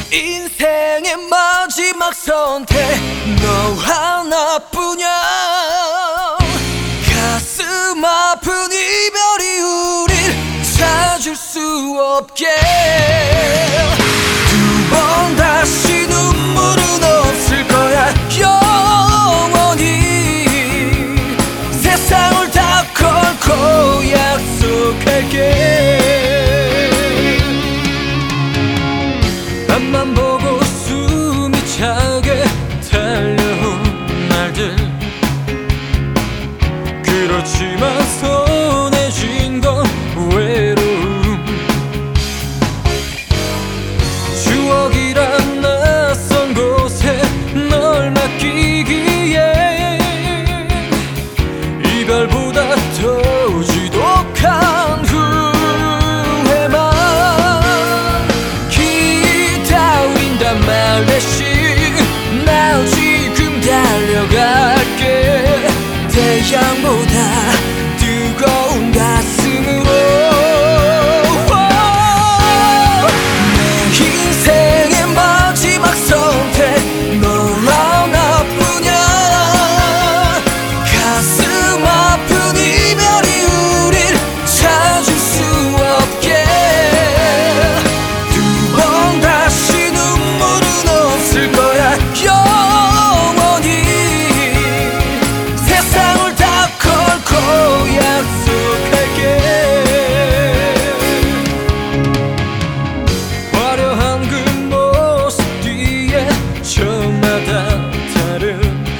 인생의 마지막 선택 너 하나뿐이야. 가슴 아픈 이별이 우릴 찾을 수 없게. 두 번 다시 눈물은 없을 거야. 영원히 세상을 다 걸고 약속할게. 앞만 보고 숨이 차게 달려온 날들, 그렇지만 손에 쥔 건 외로움. 추억이란 낯선 곳에 널 맡기기에 이별보다 더 지독한 후회만. 기다린단 말 대신 나 지금 달려갈게. 태양보다 뜨거운 가슴으로. 내 인생의 마지막 선택 너 하나뿐이야. 가슴 아픈 이별이 우릴 찾을 수 없게. 두 번 다시 눈물은 없을 거야. 영원히 세상을 다 걸고 약속할게. 화려한 그 모습 뒤에 저마다 다른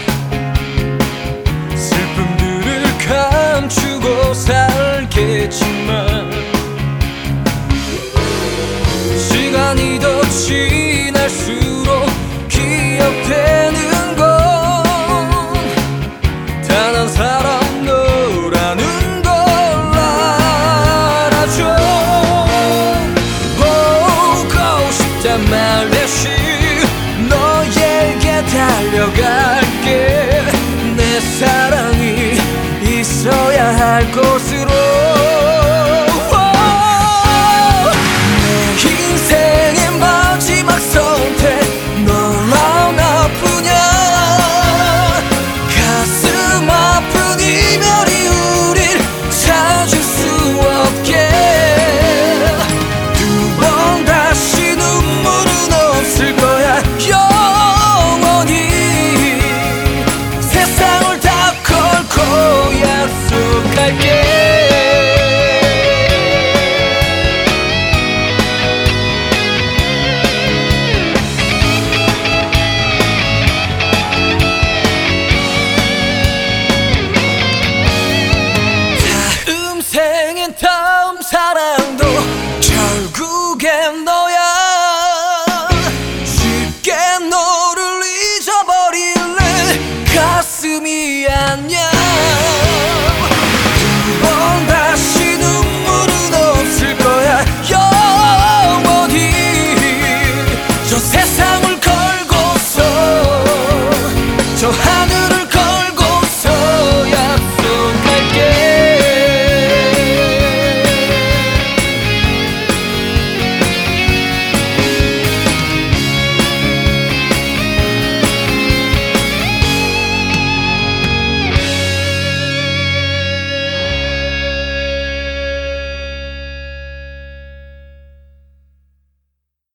슬픔들을 감추고 살겠지만 시간이 더 지날수록 기억되는